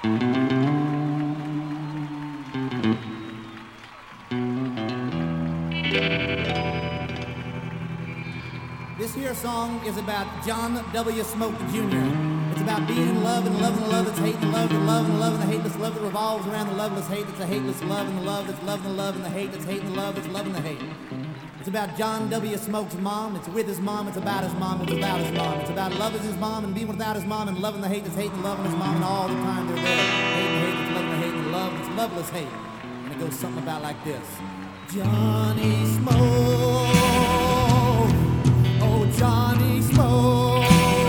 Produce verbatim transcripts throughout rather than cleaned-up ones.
This here song is about John W. Smoke Junior It's about being in love and loving the love that's hate and love and love and love and the hateless love that revolves around the loveless hate that's a hateless love and the love that's loving the love and the hate that's hating the love that's loving the hate. It's about John W. Smoke's mom. It's with his mom. It's about his mom. It's without his mom. It's about loving his mom and being without his mom and loving the hate that's hating loving his mom and all the time they're there. Hating the hate that's loving the hate and love that's loveless hate. And it goes something about like this. Johnny Smoke. Oh, Johnny Smoke.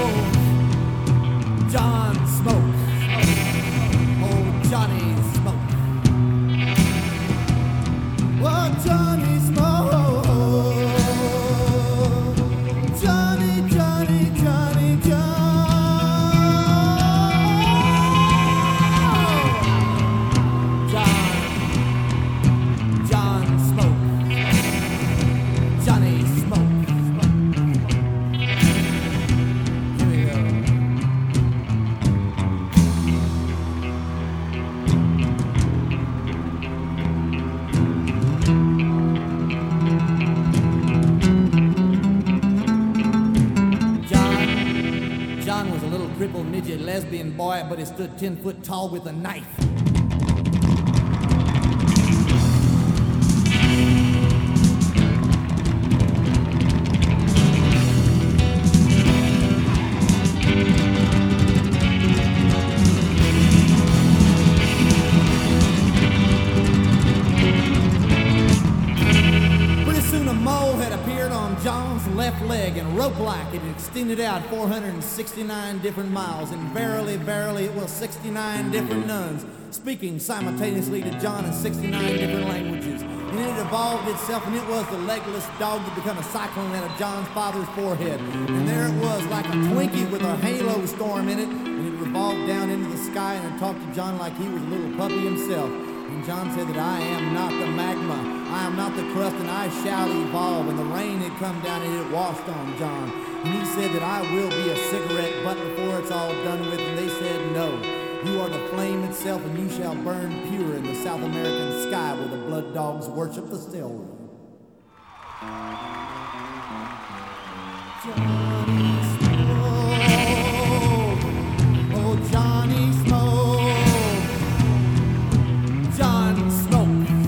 John Smoke. Oh, Johnny Smoke. Oh, Johnny Smoke. Johnny, Johnny, Johnny, John. John. John Smoke. Johnny Smoke. Here we go. John, John was a little crippled midget lesbian boy, but he stood ten foot tall with a knife. Pretty soon a mole had appeared on John's left leg, and rope-like it extended out four hundred sixty-nine different miles, and verily, verily, it was sixty-nine different nuns, speaking simultaneously to John in sixty-nine different languages. And it evolved itself, and it was the legless dog that became a cyclone out of John's father's forehead. And there it was, like a Twinkie with a halo storm in it, and it revolved down into the sky, and it talked to John like he was a little puppy himself. And John said that I am not the magma, I am not the crust, and I shall evolve. And the rain had come down and it washed on John. And he said that I will be a cigarette butt before it's all done with. And they said no, you are the flame itself, and you shall burn pure in the South American sky where the blood dogs worship the stillroom. Johnny Smoke, oh Johnny Smoke. John Smoke.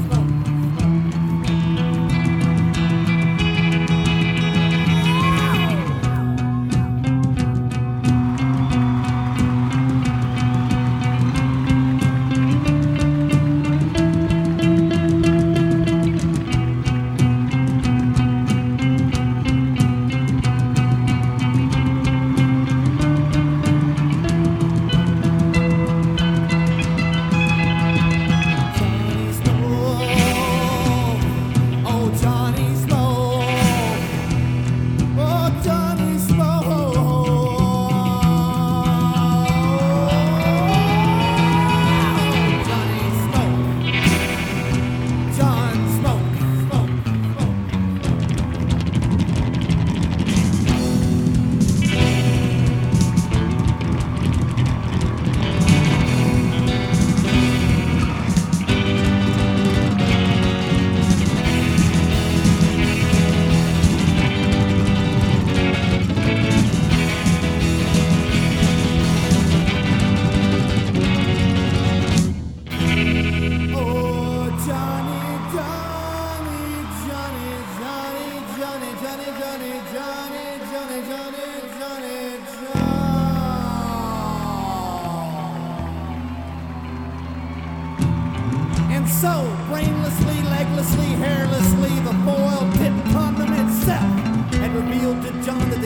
So, brainlessly, leglessly, hairlessly, the foil-tipped condom itself had revealed to John the